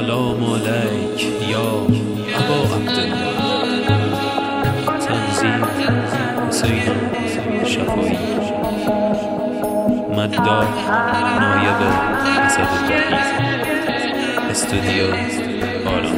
سلام علیک یا ابا عبدالله. تنظیم حسین شفایی. مدار نایب اسداللهی. استودیو آرام.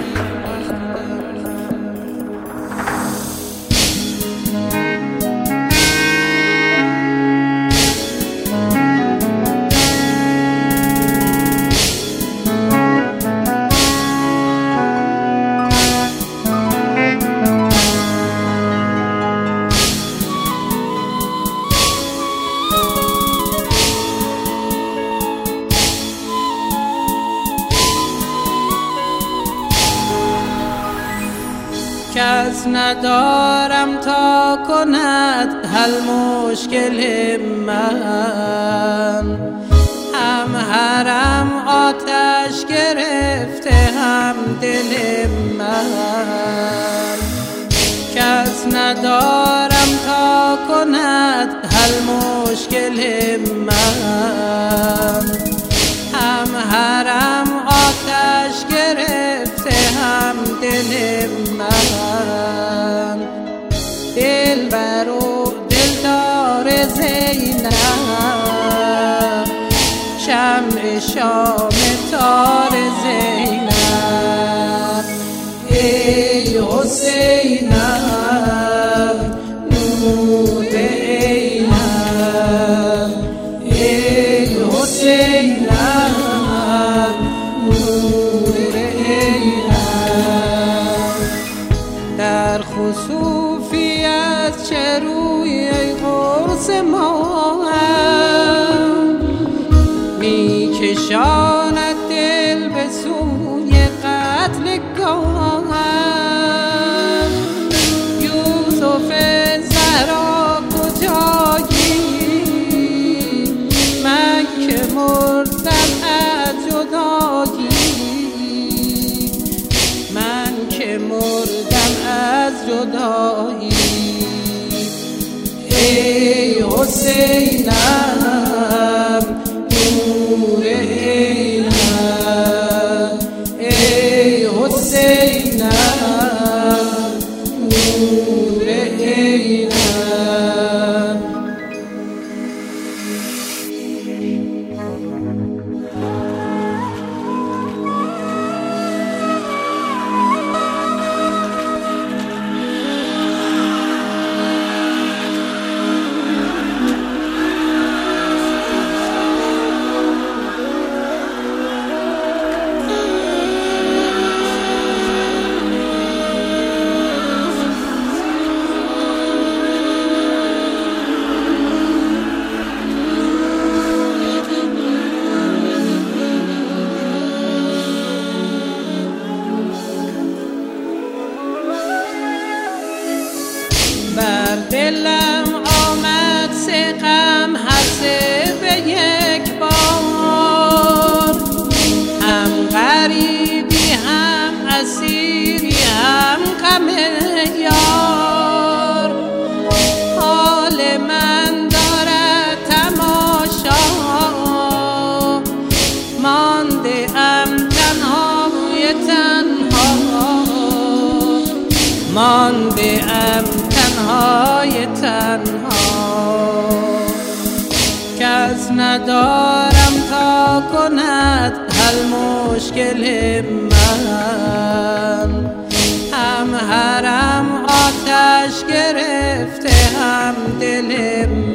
کس ندارم تا کند حل مشکل من، هم حرم آتش گرفته هم دل من. کس ندارم تا کند حل مشکل من، هم حرم آتش گرفته هم دل من. دلبر و دلدار زینب، شمع شام تار زینب. ای حسینم نور عینم، ای حسینم نور عینم. در خسوفی از چه روی قرص ما هم می کشاند دل به سوی قتل گاهم. یوسف زهرا کجایی، من که مردم از جدایی، من که مردم از جدایی. ای حسینم نور عینم، ای حسینم نور عینم. بر دلم آمد سه غم هر سه به یک بار، هم غریبی هم اسیری هم غم یار. حال من دارد تماشا، مانده ام تنهای تنها، مانده ام تنهای تنها. کس ندارم تا کند حل مشکل من، هم حرم آتش گرفته هم دل من.